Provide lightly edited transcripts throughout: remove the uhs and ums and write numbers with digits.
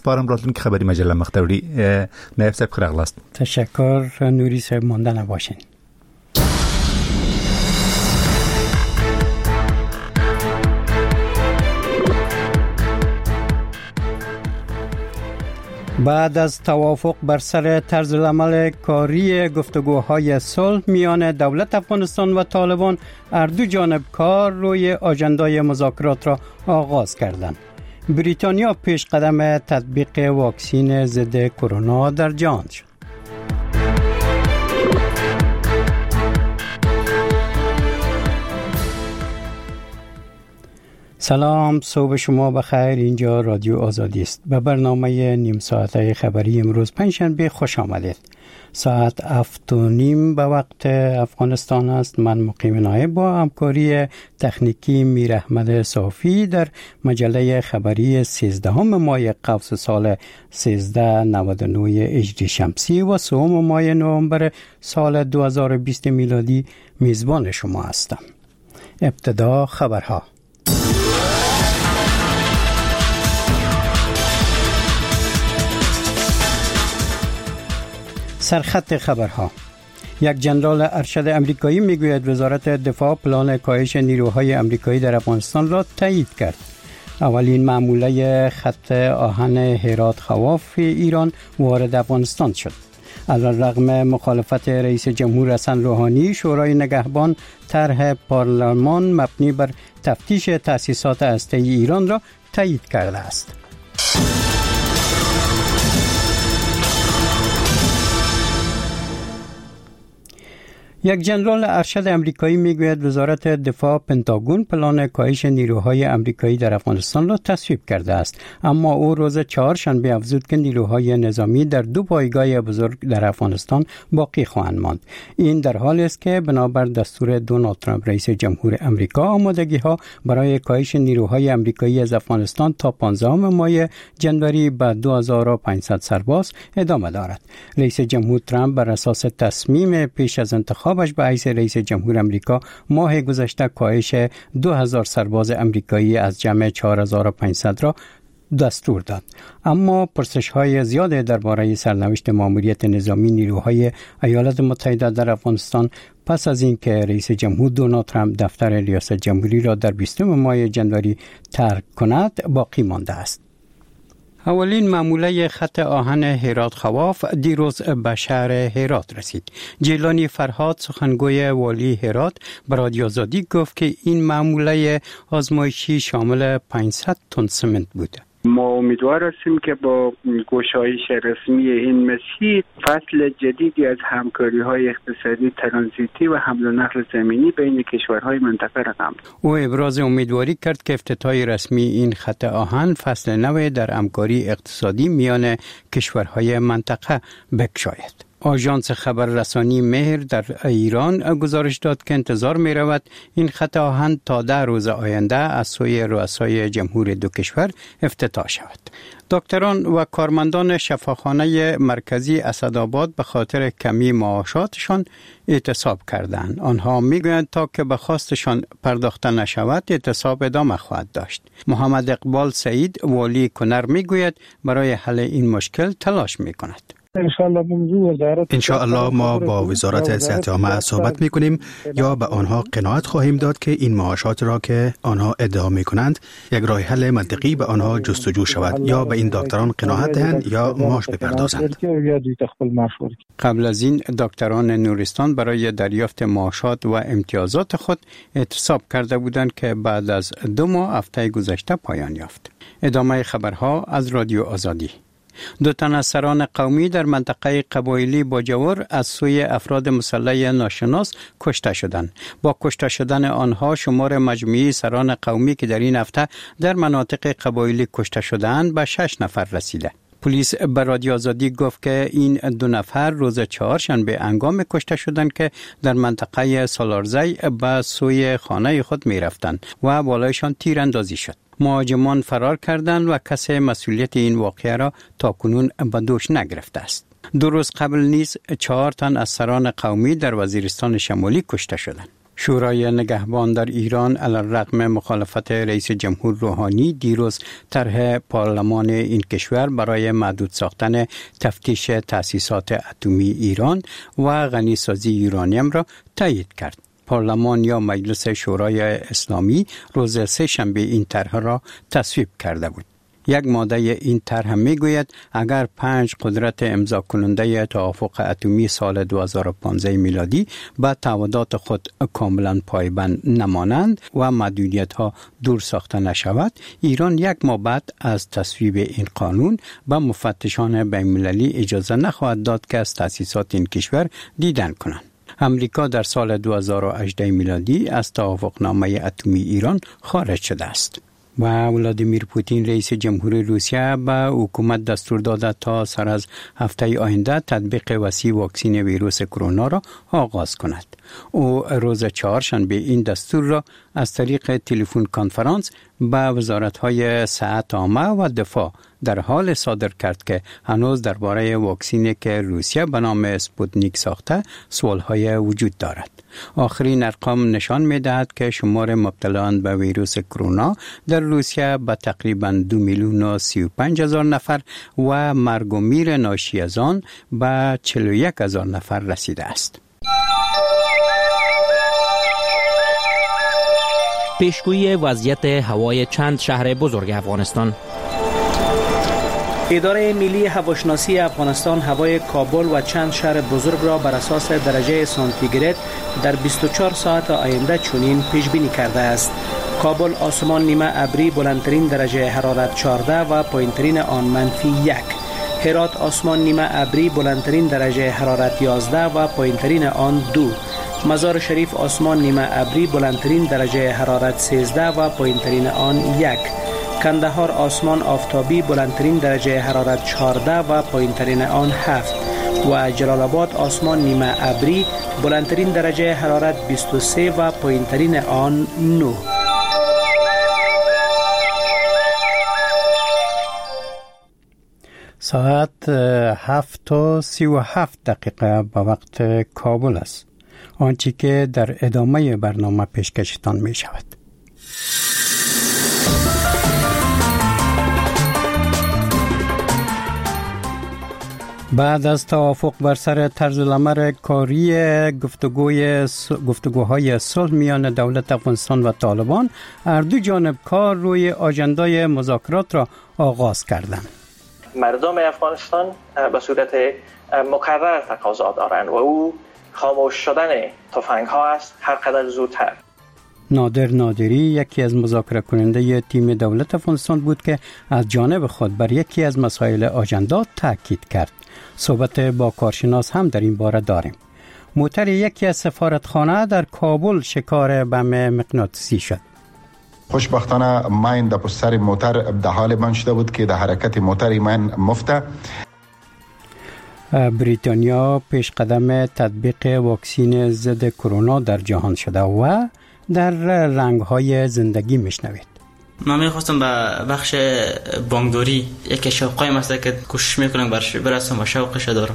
پارم راتون که خبری مجله مختوری نایب صاحب خیر اغلاست. تشکر نوری صاحب، مانده نباشین. بعد از توافق بر سر طرز العمل کاری گفتگوهای صلح میان دولت افغانستان و طالبان، هر دو جانب کار روی آژندای مذاکرات را آغاز کردند. بریتانیا پیش قدم تطبیق واکسین ضد کرونا در جهان شد. سلام، صبح شما بخیر. اینجا رادیو آزادی است. به برنامه نیم ساعته خبری امروز پنجشنبه خوش آمدید. ساعت 7:30 به وقت افغانستان است. من مقیم نایب با همکاری تکنیکی میر احمد صافی در مجله خبری 13 ماه قوس سال 1399 هجری شمسی و 3 ماه نوامبر سال 2020 میلادی میزبان شما هستم. ابتدا خبرها. سرخط خبرها. یک جنرال ارشد امریکایی میگوید وزارت دفاع پلان کاهش نیروهای امریکایی در افغانستان را تایید کرد. اولین معموله خط آهن هرات خواف ایران وارد افغانستان شد. علیرغم مخالفت رئیس جمهور حسن روحانی، شورای نگهبان طرح پارلمان مبنی بر تفتیش تأسیسات هسته‌ای ایران را تایید کرده است. یک جنرال ارشد امریکایی میگوید وزارت دفاع پنتاگون پلان کاهش نیروهای امریکایی در افغانستان را تصویب کرده است، اما او روز چهارشنبه افزود که نیروهای نظامی در 2 پایگاه بزرگ در افغانستان باقی خواهند ماند. این در حالی است که بنابر دستور دونالد ترامپ رئیس جمهور امریکا، آمادگی‌ها برای کاهش نیروهای امریکایی از افغانستان تا 15 ماه جنوری به 2500 سرباز ادامه دارد. رئیس جمهور ترامپ بر اساس تصمیم پیش از انتخاب به حیث رئیس جمهور امریکا ماه گذشته کاهش 2000 سرباز امریکایی از جمع 4500 را دستور داد، اما پرسش‌های زیاد درباره سرنوشت ماموریت نظامی نیروهای ایالات متحده در افغانستان پس از اینکه رئیس جمهور دونالد ترامپ دفتر ریاست جمهوری را در 20 ماه جنوری ترک کند باقی مانده است. اولین معموله خط آهن هرات خواف دیروز به شهر هرات رسید. جیلانی فرهاد، سخنگوی والی هرات، به رادیو آزادی گفت که این معموله آزمایشی شامل 500 تن سمنت بود. ما امیدوار هستیم که با گشایش رسمی این مسیر فصل جدیدی از همکاری‌های اقتصادی ترانزیتی و حمل و نقل زمینی بین کشورهای منطقه رقم. او ابراز امیدواری کرد که افتتاح رسمی این خط آهن فصل نو در همکاری اقتصادی میان کشورهای منطقه بگشاید. آژانس خبررسانی مهر در ایران گزارش داد که انتظار می رود این خط آهن تا 10 روز آینده از سوی رؤسای جمهور دو کشور افتتاح شود. دکتران و کارمندان شفاخانه مرکزی اسدآباد به خاطر کمی معاشاتشان اعتصاب کردند. آنها میگویند تا که به خواستشان پرداخته نشود اعتصاب ادامه خواهد داشت. محمد اقبال سعید والی کنر میگوید برای حل این مشکل تلاش میکند. انشاءالله ما با وزارت صحت عامه صحبت میکنیم یا به آنها قناعت خواهیم داد که این معاشات را که آنها ادعا میکنند یک راه حل منطقی به آنها جستجو شود، یا به این دکتران قناعت دهند یا معاش بپردازند. قبل از این دکتران نورستان برای دریافت معاشات و امتیازات خود اعتصاب کرده بودند که بعد از 2 ماه هفته گذشته پایان یافت. ادامه خبرها از رادیو آزادی. 2 تن از سران قومی در منطقه قبایلی باجور از سوی افراد مسلح ناشناس کشته شدند. با کشته شدن آنها شمار مجموعی سران قومی که در این هفته در مناطق قبایلی کشته شدند به 6 نفر رسیده. پلیس به رادیو آزادی گفت که این 2 نفر روز چهارشنبه هنگام کشته شدند که در منطقه سالارزی به سوی خانه خود می رفتند و بالایشان تیراندازی شد. مهاجمان فرار کردند و کسی مسئولیت این واقعه را تاکنون به دوش نگرفته است. 2 روز قبل نیز 4 تن از سران قومی در وزیرستان شمالی کشته شدند. شورای نگهبان در ایران علیرغم مخالفت رئیس جمهور روحانی دیروز طرح پارلمان این کشور برای محدود ساختن تفتیش تأسیسات اتمی ایران و غنیسازی یورانیم را تایید کرد. پارلمان یا مجلس شورای اسلامی روز سه‌شنبه این طرح را تصویب کرده بود. یک ماده این طرح میگوید اگر 5 قدرت امضا کننده توافق اتمی سال 2015 میلادی به تعهدات خود کاملا پایبند نمانند و محدودیت ها دور ساخته نشود، ایران 1 ماه بعد از تصویب این قانون به مفتشان بین‌المللی اجازه نخواهد داد که از تأسیسات این کشور دیدن کنند. امریکا در سال 2018 میلادی از توافقنامه اتمی ایران خارج شده است. و ولادیمیر پوتین رئیس جمهور روسیه به حکومت دستور داده تا سر از هفته آینده تطبیق وسیع واکسن ویروس کرونا را آغاز کند. او روز چهارشنبه این دستور را از طریق تلفن کنفرانس به وزارت‌های صحت عامه و دفاع در حال صادر کرد که هنوز درباره واکسنی که روسیه به نام اسپوتنیک ساخته سوال‌های وجود دارد. آخرین ارقام نشان می‌دهد که شمار مبتلایان به ویروس کرونا در روسیه به تقریباً 2,35,000 نفر و مرگ و میر ناشی از آن به 41,000 نفر رسیده است. پیشگویی وضعیت هوای چند شهر بزرگ افغانستان. اداره ملی هواشناسی افغانستان هوای کابل و چند شهر بزرگ را بر اساس درجه سانتیگراد در 24 ساعت آینده چنین پیش بینی کرده است. کابل آسمان نیمه ابری بلندترین درجه حرارت 14 و پایینترین آن -1. هرات آسمان نیمه ابری بلندترین درجه حرارت 11 و پایینترین آن 2. مزار شریف آسمان نیمه ابری بلندترین درجه حرارت 13 و پایینترین آن 1. کندهار آسمان آفتابی بلندترین درجه حرارت 14 و پایینترین آن 7 و جلال آباد آسمان نیمه ابری بلندترین درجه حرارت 23 و پایینترین آن 9. ساعت 7:37 به وقت کابل است. آنچه که در ادامه برنامه پیشکشتان می شود. بعد از توافق بر سر طرز العمل کاری گفتگوهای صلح میان دولت افغانستان و طالبان، هر دو جانب کار روی آژندای مذاکرات را آغاز کردند. مردم افغانستان به صورت مکرر تقاضا دارند و او خاموش شدن تفنگ ها است هر قدر زودتر. نادر نادری یکی از مذاکره کننده تیم دولت افغانستان بود که از جانب خود بر یکی از مسائل آژندا تاکید کرد. صحبت با کارشناس هم در این باره داریم. موتر یکی از سفارتخانه در کابل شکار بم مغناطیسی شد. خوشبختانه من در پشت سر موتر در حال من شده بود که در حرکت موتر من مفته. بریتانیا پیش قدم تطبیق واکسن ضد کرونا در جهان شده و در رنگ‌های زندگی میشنوید. من میخواستم به بخش بانکداری یک شوقای مثلا که کوشش میکنم برسم و شوقش دارم.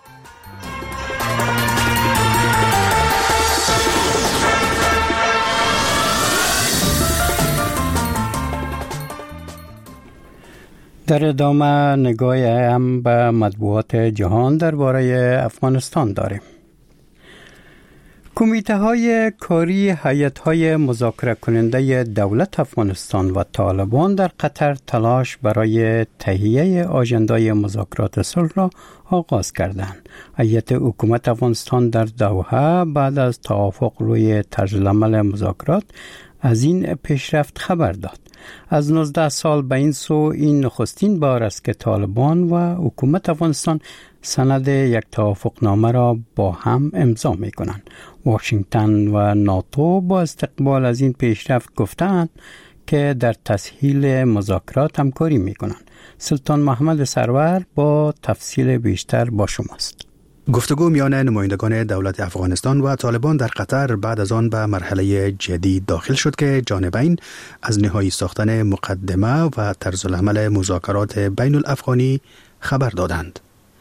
در ادامه نگاه هم به مطبوعات جهان درباره افغانستان داریم. کمیته های کاری هیئت های مذاکره کننده دولت افغانستان و طالبان در قطر تلاش برای تهیه آژندای مذاکرات صلح را آغاز کردند. هیئت حکومت افغانستان در دوحه بعد از توافق روی طرز العمل مذاکرات از این پیشرفت خبر داد. از 19 سال به این سو این نخستین بار است که طالبان و حکومت افغانستان سند یک توافقنامه را با هم امضا می کنند. واشنگتن و ناتو با استقبال از این پیشرفت گفتند که در تسهیل مذاکرات همکاری می کنند. سلطان محمد سرور با تفصیل بیشتر با شماست. گفتگو میان نمایندگان دولت افغانستان و طالبان در قطر بعد از آن به مرحله جدید داخل شد که جانبین از نهایی ساختن مقدمه و طرز العمل مذاکرات بین الافغانی خبر دادند.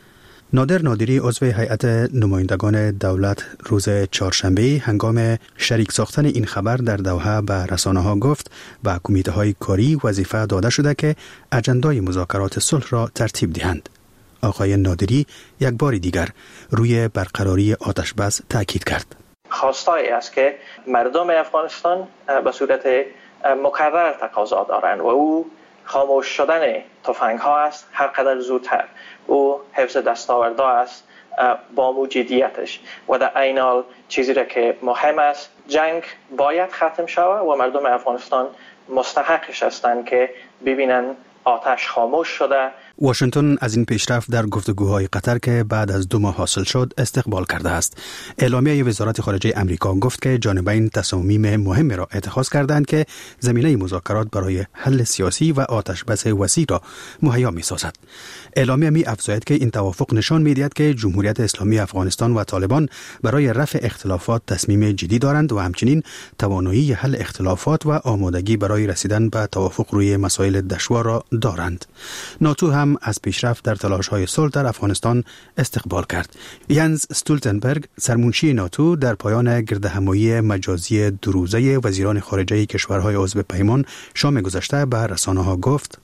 نادر نادری عضو هیئت نمایندگان دولت روز چهارشنبه هنگام شریک ساختن این خبر در دوحه به رسانه‌ها گفت به کمیته های کاری وظیفه داده شده که اجندای مذاکرات صلح را ترتیب دهند. آقای نادری یک بار دیگر روی برقراری آتش بس تاکید کرد. خواستایی است که مردم افغانستان به صورت مکرر تقاضا دارند و او خاموش شدن تفنگ ها است هر قدر زودتر. او حفظ دستاوردها است با موجودیتش و در عین حال چیزی را که مهم است جنگ باید ختم شود و مردم افغانستان مستحقش هستند که ببینن آتش خاموش شده. واشنگتن از این پیشرفت در گفتگوهای قطر که بعد از 2 ماه حاصل شد استقبال کرده است. اعلامیه وزارت خارجه امریکا گفت که جانبین تصامیم مهمی را اتخاذ کردند که زمینه مذاکرات برای حل سیاسی و آتش بس وسیع را مهیا می‌سازد. اعلامیه می‌افزاید که این توافق نشان می‌دهد که جمهوریت اسلامی افغانستان و طالبان برای رفع اختلافات تصمیم جدی دارند و همچنین توانایی حل اختلافات و آمادگی برای رسیدن به توافق روی مسائل دشوار را دارند. ناتو هم از پیشرفت در تلاش‌های صلح در افغانستان استقبال کرد. ینز استولتنبرگ سرمنشی ناتو در پایان گردهمایی مجازی 2 روزه وزیران خارجه کشورهای عضو پیمان شام گذشته به رسانه‌ها گفت: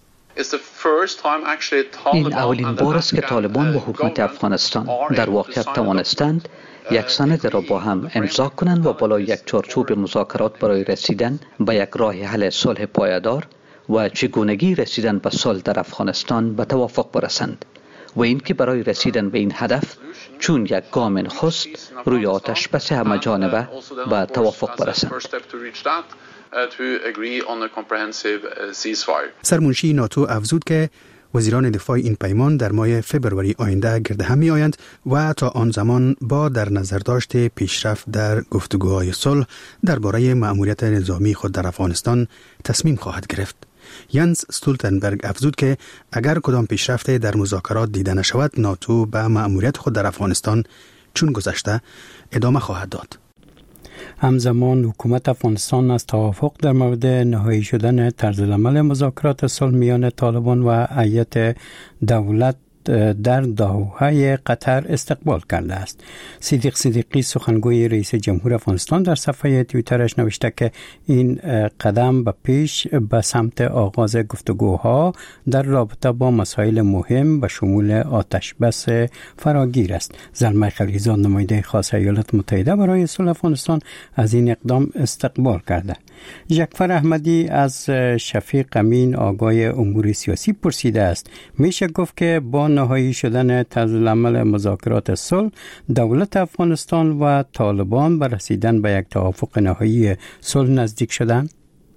این اولین بار است که طالبان و حکومت افغانستان در واقعیت توانستند یک سند را با هم امضا کنند و بالای یک چارچوب مذاکرات برای رسیدن به یک راه حل صلح پایدار و چگونگی رسیدن به صلح در افغانستان به توافق برسند و اینکه برای رسیدن به این هدف چون یک گام نخست روی آتش بس همه جانبه به توافق برسند. سرمنشی ناتو افزود که وزیران دفاع این پیمان در ماه فبروری آینده گرد هم می‌آیند و تا آن زمان با در نظر داشت پیشرفت در گفتگوهای صلح درباره مأموریت نظامی خود در افغانستان تصمیم خواهد گرفت. ینز استولتنبرگ افزود که اگر کدام پیشرفت در مذاکرات دیده نشود ناتو به مأموریت خود در افغانستان چون گذشته ادامه خواهد داد. همزمان حکومت افغانستان از توافق در مورد نهایی شدن طرزالعمل مذاکرات صلح میان طالبان و هیئت دولت در دوحه قطر استقبال کرده است. صدیق صدیقی سخنگوی رئیس جمهور افغانستان در صفحه توییترش نوشته که این قدم به سمت آغاز گفتگوها در رابطه با مسائل مهم به شمول آتش بس فراگیر است. زلمه خلیزاد نماینده خاص ایالات متحده برای صلح افغانستان از این اقدام استقبال کرده. جعفر احمدی از شفیق امین آگای امور سیاسی پرسیده است میشه گفت که با نهایی شدن طرزالعمل مذاکرات صلح دولت افغانستان و طالبان به رسیدن به یک توافق نهایی صلح نزدیک شدن؟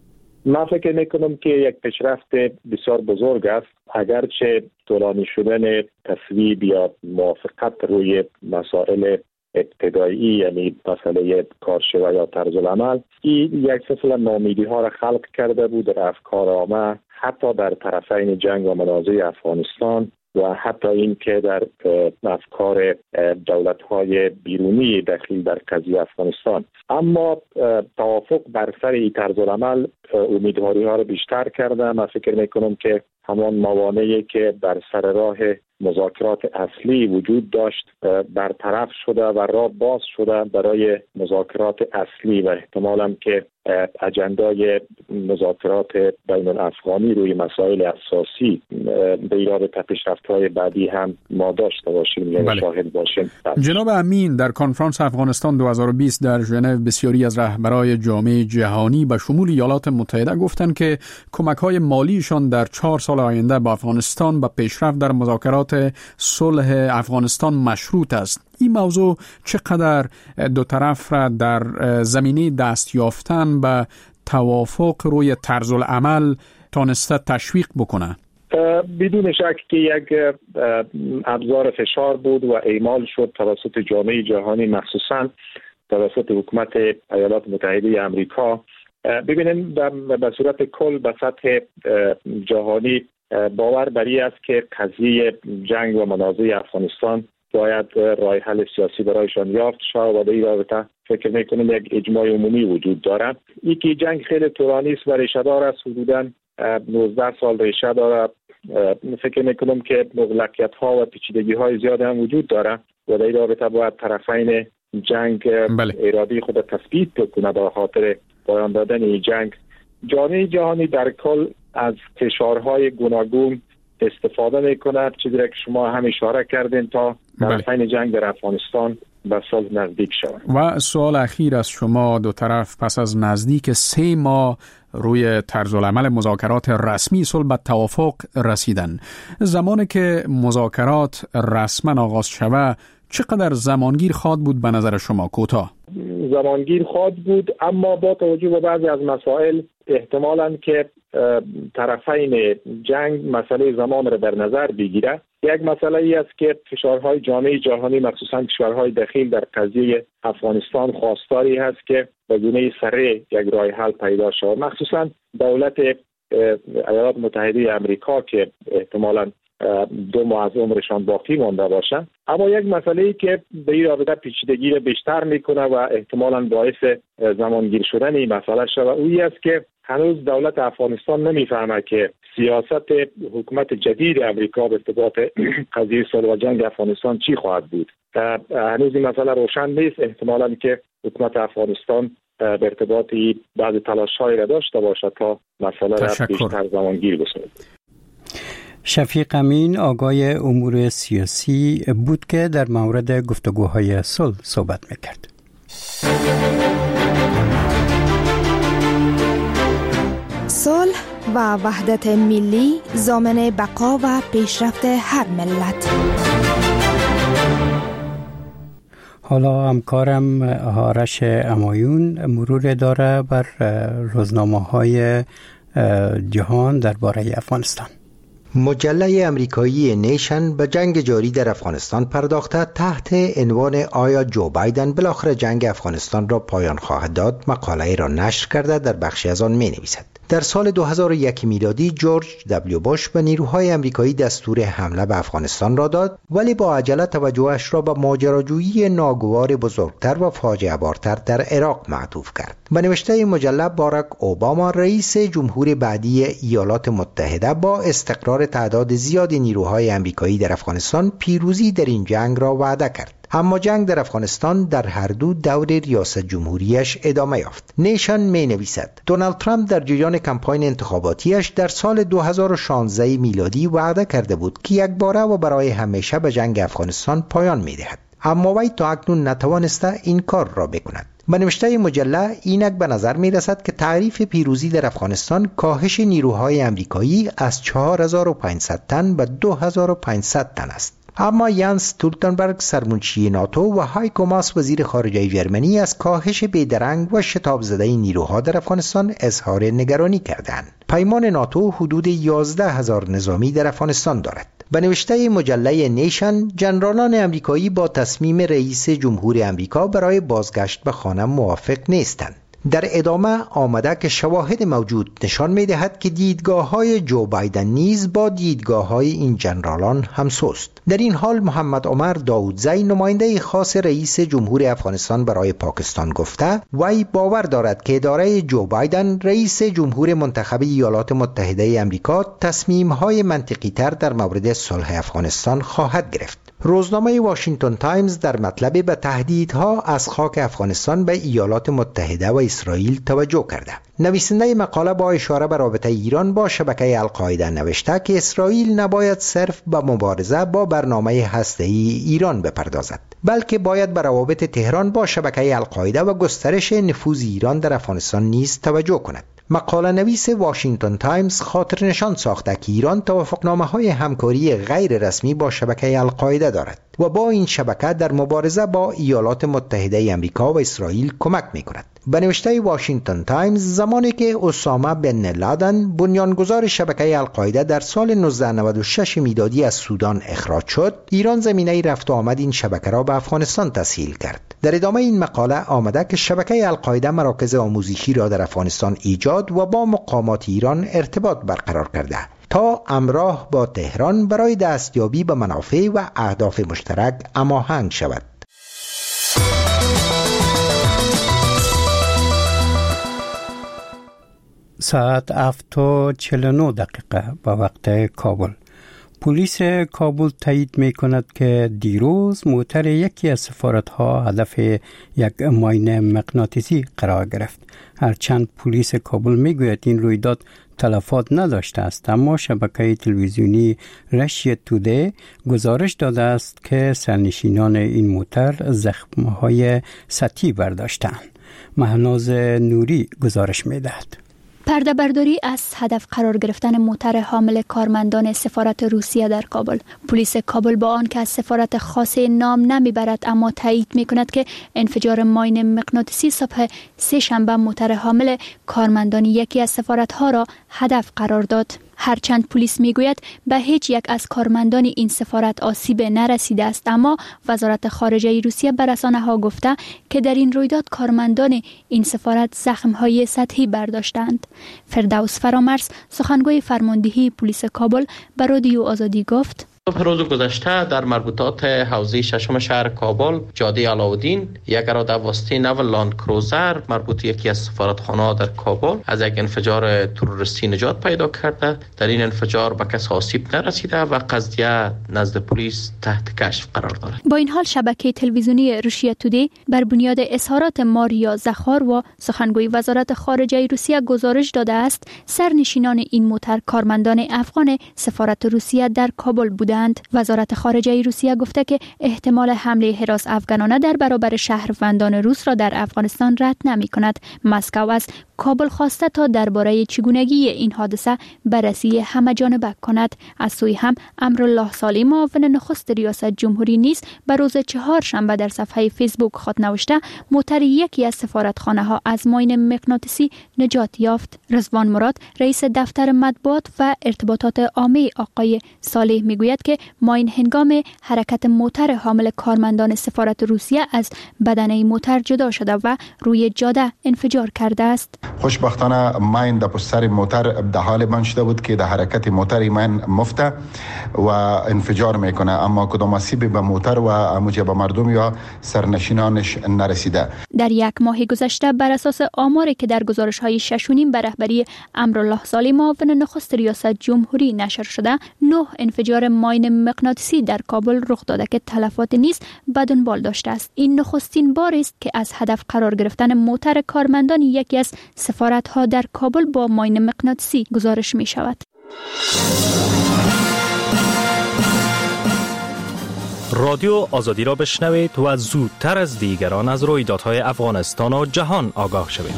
من فکر میکنم که یک پیشرفت بسیار بزرگ است اگرچه طولانی شدن تصویب یا موافقت روی مسائل ابتدایی یعنی مسئله کارشوه یا طرزالعمل این یک سلسله ناامیدی ها را خلق کرده بود در افکار عامه حتی در طرفین جنگ و منازع افغانستان و حتی این که در افکار دولت‌های بیرونی داخل در قضیه افغانستان. اما توافق بر سر این طرزالعمل امیدواری ها را بیشتر کرده. من فکر میکنم که همان موانعی که بر سر راه مذاکرات اصلی وجود داشت برطرف شده و راه باز شده برای مذاکرات اصلی و احتمالاً که اجندای مذاکرات بین الافغانی روی مسائل اساسی به ایراد پیشرفت‌های بعدی هم ما داشته باشیم یا شاهد باشیم. جناب امین، در کنفرانس افغانستان 2020 در ژنو بسیاری از رهبرای جامعه جهانی به شمول ایالات متحده گفتند که کمک‌های مالیشان در 4 سال آینده به افغانستان به پیشرفت در مذاکرات صلح افغانستان مشروط است. این موضوع چقدر دو طرف را در زمینه دست یافتن به توافق روی طرزالعمل تانسته تشویق بکنه؟ بدون شک که یک ابزار فشار بود و اعمال شد توسط جامعه جهانی مخصوصاً توسط حکومت ایالات متحده آمریکا. ببینیم به صورت کل به سطح جهانی باور بر این است که قضیه جنگ و منازع افغانستان باید راه حل سیاسی برایشان یافت شود و در این رابطه فکر میکنم یک اجماع عمومی وجود دارد. این که جنگ خیلی طولانی است و ریشه دار است، حدوداً 19 سال ریشه دارد فکر میکنم که مغلقیت ها و پیچیدگی های زیاد هم وجود داره و در این رابطه باید طرفین جنگ اراده خود تثبیت کنه به خاطر پایان دادن این جنگ. جامعه جهانی در کل از فشارهای گوناگون استفاده میکنه، چیزی که شما هم اشاره کردین، تا طرفین جنگ در افغانستان به صلح نزدیک شود. و سوال اخیر از شما، دو طرف پس از نزدیک 3 ماه روی طرز العمل مذاکرات رسمی صلح به توافق رسیدن. زمانی که مذاکرات رسما آغاز شود چقدر زمانگیر خواهد بود به نظر شما؟ کوتاه زمانگیر خواهد بود، اما با توجه به بعضی از مسائل احتمالاً که طرفین جنگ مسئله زمان را در نظر بگیره. یک مسئله ای است که فشارهای جامعه جهانی مخصوصاً کشورهای دخیل در قضیه افغانستان خواستاری هست که به گونه سریع یک راه حل پیدا شود، مخصوصاً دولت ایالات متحده آمریکا که احتمالاً 2 ماه از عمرشان باقی مانده باشه. اما یک مسئله ای که به این رابطه پیچیدگی را بیشتر میکنه و احتمالاً باعث زمانگیر شدن این مسئله شود، اویی است که هنوز دولت افغانستان نمیفهمه که سیاست حکومت جدید امریکا به ارتباط قضیه صلح و جنگ افغانستان چی خواهد بود. هنوز این مسئله روشن نیست. احتمالاً که حکومت افغانستان به ارتباط بعض تلاش‌هایی را داشته باشه تا مسئله را بیشتر زمانگیر بسازد. شفیق امین آگای امور سیاسی بود که در مورد گفتگوهای صلح صحبت میکرد. صلح و وحدت ملی ضامن بقا و پیشرفت هر ملت. حالا همکارم آرش امایون مرور داره بر روزنامه‌های جهان درباره افغانستان. مجله امریکایی نیشن به جنگ جاری در افغانستان پرداخته تحت عنوان آیا جو بایدن بالاخره جنگ افغانستان را پایان خواهد داد مقاله را نشر کرده. در بخشی از آن می نویسد در سال 2001 میلادی جورج دبلیو بوش به نیروهای امریکایی دستور حمله به افغانستان را داد، ولی با عجله توجهش را به ماجراجویی ناگوار بزرگتر و فاجعه بارتر در عراق معطوف کرد. به نوشته مجله باراک اوباما رئیس جمهور بعدی ایالات متحده با استقرار تعداد زیادی نیروهای امریکایی در افغانستان پیروزی در این جنگ را وعده کرد. اما جنگ در افغانستان در هر دو دور ریاست جمهوریش ادامه یافت. نیشن می نویسد دونالد ترامپ در جریان کمپاین انتخاباتیش در سال 2016 میلادی وعده کرده بود که یک باره و برای همیشه به جنگ افغانستان پایان می دهد، اما وی تا اکنون نتوانسته این کار را بکند. به نوشته مجله اینک به نظر می رسد که تعریف پیروزی در افغانستان کاهش نیروهای امریکایی از 4500 تن به 2500 تن است. اما یانس ستولتنبرگ سرمنشی ناتو و هایکو ماس وزیر خارجه جرمنی از کاهش بیدرنگ و شتاب زده نیروها در افغانستان اظهار نگرانی کردند. پیمان ناتو حدود 11,000 نظامی در افغانستان دارد. به نوشته مجله نیشن ژنرالان امریکایی با تصمیم رئیس جمهور امریکا برای بازگشت به خانه موافق نیستند. در ادامه آمده که شواهد موجود نشان می‌دهد که دیدگاه‌های جو بایدن نیز با دیدگاه‌های این ژنرالان همسوست. در این حال محمد عمر داودزی نماینده خاص رئیس جمهور افغانستان برای پاکستان گفته وی باور دارد که اداره جو بایدن رئیس جمهور منتخب ایالات متحده آمریکا تصمیم‌های منطقی‌تر در مورد صلح افغانستان خواهد گرفت. روزنامه واشنگتن تایمز در مطلب به تهدیدها از خاک افغانستان به ایالات متحده و اسرائیل توجه کرده. نویسنده مقاله با اشاره به رابطه ایران با شبکه القاعده نوشته که اسرائیل نباید صرف به مبارزه با برنامه هسته‌ای ایران بپردازد، بلکه باید به روابط تهران با شبکه القاعده و گسترش نفوذ ایران در افغانستان نیز توجه کند. مقاله نویس واشنگتن تایمز خاطر نشان ساخته که ایران توافقنامه‌های همکاری غیر رسمی با شبکه القاعده دارد و با این شبکه در مبارزه با ایالات متحده آمریکا و اسرائیل کمک می‌کند. به نوشته واشنگتن تایمز زمانی که اسامه بن لادن بنیانگذار شبکه القاعده در سال 1996 میلادی از سودان اخراج شد، ایران زمینه رفت و آمد این شبکه را به افغانستان تسهیل کرد. در ادامه این مقاله آمده که شبکه القاعده مراکز آموزشی را در افغانستان ایجاد و با مقامات ایران ارتباط برقرار کرده تا همراه با تهران برای دستیابی به منافع و اهداف مشترک هماهنگ شود. ساعت 7:49 به وقت کابل. پلیس کابل تایید می کند که دیروز موتر یکی از سفارت‌ها هدف یک ماین مغناطیسی قرار گرفت. هرچند پلیس کابل می گوید این رویداد تلفات نداشته است، اما شبکه تلویزیونی رشیا تودی گزارش داده است که سرنشینان این موتر زخم‌های سطحی برداشتند. مهناز نوری گزارش می دهد. پرده برداری از هدف قرار گرفتن موتر حامل کارمندان سفارت روسیه در کابل. پلیس کابل با آن که از سفارت خاصه نام نمیبرد اما تایید میکند که انفجار ماین مغناطیسی صبح سه شنبه موتر حامل کارمندان یکی از سفارت‌ها را هدف قرار داد. هرچند پلیس میگوید به هیچ یک از کارمندان این سفارت آسیب نرسیده است، اما وزارت خارجه روسیه به رسانه‌ها گفته که در این رویداد کارمندان این سفارت زخم‌های سطحی برداشتند. فردوس فرامرز سخنگوی فرماندهی پلیس کابل به رادیو آزادی گفت: روز گذشته در مربوطات حوزه ششم شهر کابل جاده علاودین یک اراده واسطه نو لاند کروزر مربوط یکی از سفارتخانه‌ها در کابل از یک انفجار تروریستی نجات پیدا کرده. در این انفجار به کس آسیب نرسیده و قضیه نزد پلیس تحت کشف قرار دارد. با این حال شبکه تلویزیونی رشیا تودی بر بنیاد اظهارات ماریا زخاروا سخنگوی وزارت خارجه روسیه گزارش داده است سرنشینان این موتر کارمندان افغان سفارت روسیه در کابل بودند. وزارت خارجه روسیه گفته که احتمال حمله هراس افغانانه در برابر شهروندان روس را در افغانستان رد نمی کند. مسکو از کابل خواسته تا درباره چگونگی این حادثه بررسی همه جانبه کند. از سوی هم امرالله صالح معاون نخست ریاست جمهوری نیز به روز چهارشنبه در صفحه فیسبوک خود نوشته موتر یکی از سفارتخانه ها از ماین مغناطیسی نجات یافت. رضوان مراد رئیس دفتر مطبوعات و ارتباطات عامه آقای صالح میگوید که ماین هنگام حرکت موتر حامل کارمندان سفارت روسیه از بدنه موتر جدا شده و روی جاده انفجار کرده است. خوشبختانه ماین در پشت سر موتر در حال بند شده بود که در حرکت موتر ماین مفته و انفجار میکنه، اما کدام آسیبی به موتر و به مردم یا سرنشینانش نرسیده. در یک ماه گذشته بر اساس آماری که در گزارش‌های 6.5 به رهبری امرالله صالح معاون نخست ریاست جمهوری نشر شده 9 انفجار ماین مغناطیسی در کابل رخ داده که تلفات نیز به دنبال داشته است. این نخستین بار است که از هدف قرار گرفتن موتر کارمندان یکی از سفارت‌ها در کابل با ماین مغناطیسی گزارش می شود. رادیو آزادی را بشنوید و زودتر از دیگران از رویدادهای افغانستان و جهان آگاه شوید.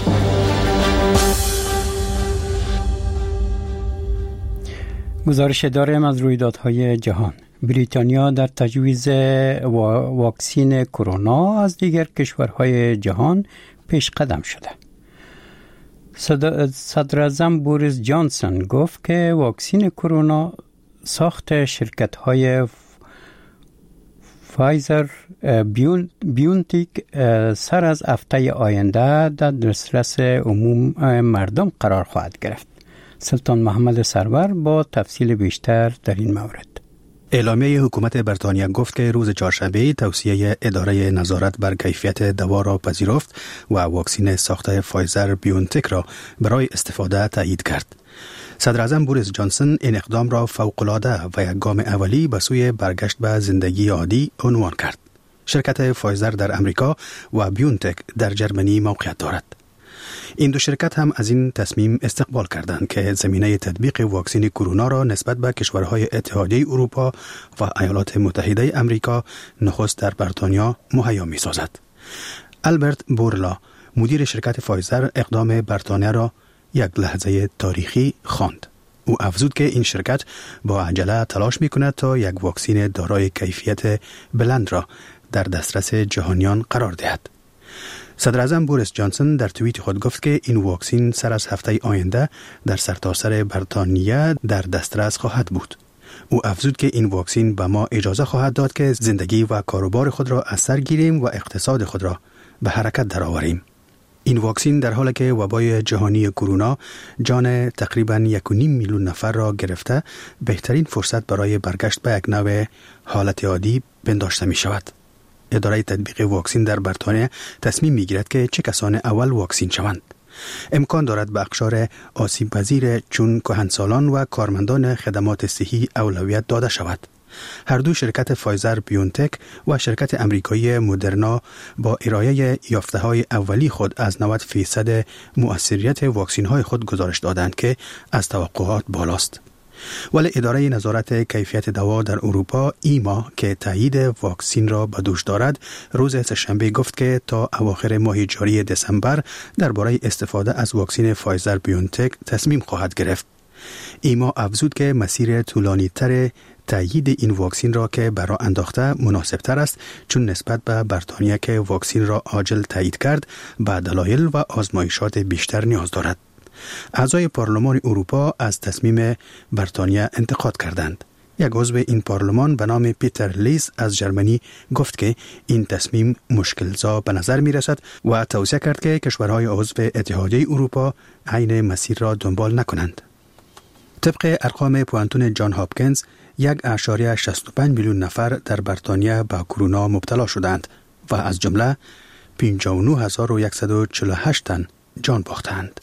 گزارش داریم از رویدادهای جهان. بریتانیا در تجویز واکسین کرونا از دیگر کشورهای جهان پیش قدم شده. صدراعظم بوریس جانسون گفت که واکسین کرونا ساخت شرکت‌های فایزر بیونتیک سر از هفته آینده در دسترس عموم مردم قرار خواهد گرفت. سلطان محمد سرور با تفصیل بیشتر در این مورد. اعلامیه حکومت بریتانیا گفت که روز چهارشنبه توصیه اداره نظارت بر کیفیت دوا را پذیرفت و واکسین ساخته فایزر بیونتک را برای استفاده تایید کرد. صدراعظم بوریس جانسون این اقدام را فوق‌العاده و یک گام اولی به سوی برگشت به زندگی عادی عنوان کرد. شرکت فایزر در امریکا و بیونتک در جرمنی موقعیت دارد. این دو شرکت هم از این تصمیم استقبال کردند که زمینه تطبیق واکسین کرونا را نسبت به کشورهای اتحادیه اروپا و ایالات متحده امریکا نخست در بریتانیا مهیا می‌سازد. آلبرت بورلا مدیر شرکت فایزر اقدام بریتانیا را یک لحظه تاریخی خواند. او افزود که این شرکت با عجله تلاش می‌کند تا یک واکسین دارای کیفیت بلند را در دسترس جهانیان قرار دهد. صدراعظم بوریس جانسون در توییت خود گفت که این واکسین سر از هفته آینده در سرتاسر بریتانیا در دسترس خواهد بود. او افزود که این واکسین به ما اجازه خواهد داد که زندگی و کاروبار خود را از سر گیریم و اقتصاد خود را به حرکت درآوریم. این واکسین در حالی که وبای جهانی کرونا جان تقریباً 1.5 میلیون نفر را گرفته، بهترین فرصت برای برگشت به یک نوع حالت عادی پنداشته می شود. اداره تطبیق واکسین در بریتانیا تصمیم می گیرد که چه کسان اول واکسین شوند. امکان دارد به اقشار آسیب پذیر چون کهنسالان و کارمندان خدمات صحی اولویت داده شود. هر دو شرکت فایزر بیونتک و شرکت امریکایی مدرنا با ارائه یافته‌های اولی خود از 90% مؤثریت واکسین‌های خود گزارش دادند که از توقعات بالاست. ولی اداره نظارت کیفیت دوا در اروپا ایما که تایید واکسین را به دوش دارد روز سه‌شنبه گفت که تا اواخر ماه جاری دسامبر درباره استفاده از واکسن فایزر بیونتک تصمیم خواهد گرفت. ایما افزود که مسیر طولانی تر تایید این واکسن را که برای انداخته مناسب تر است چون نسبت به بریتانیا که واکسن را عاجل تایید کرد به دلایل و آزمایشات بیشتر نیاز دارد. اعضای پارلمان اروپا از تصمیم بریتانیا انتقاد کردند. یک عضو این پارلمان به نام پیتر لیس از جرمنی گفت که این تصمیم مشکل‌زا به نظر می رسد و توصیه کرد که کشورهای عضو اتحادیه اروپا عین مسیر را دنبال نکنند. طبق ارقام پوانتون جان هاپکینز 1.65 میلیون نفر در بریتانیا به کرونا مبتلا شدند و از جمله 59148 تن جان باختند.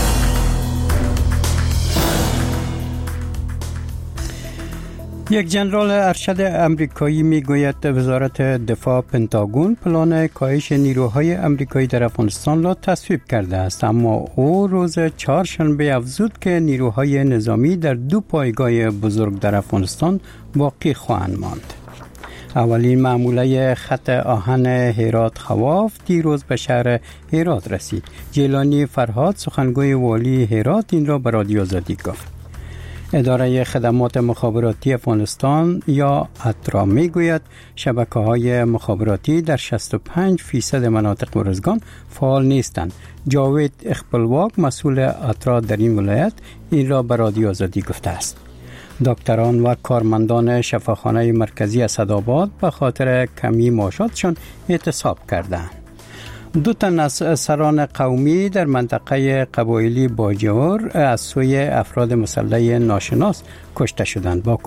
یک ژنرال ارشد امریکایی میگوید وزارت دفاع پنتاگون پلان کاهش نیروهای امریکایی در افغانستان را تصویب کرده است، اما او روز چهارشنبه افزود که نیروهای نظامی در 2 پایگاه بزرگ در افغانستان باقی خواهند ماند. اولین معموله خط آهن هرات خواف دیروز به شهر هرات رسید. جیلانی فرهاد سخنگوی والی هرات این را به رادیو آزادی گفت. اداره خدمات مخابراتی افغانستان یا اترا میگوید شبکه‌های مخابراتی در 65% مناطق ارزگان فعال نیستند. جاوید اخپلواک مسئول اترا در این ولایت این را به رادیو آزادی گفته است. دکتران و کارمندان شفاخانه مرکزی اسدآباد به خاطر کمی معاشاتشان اعتصاب کردند. 2 تن از سران قومی در منطقه قبایلی باجور از سوی افراد مسلح ناشناس کشته شدند. با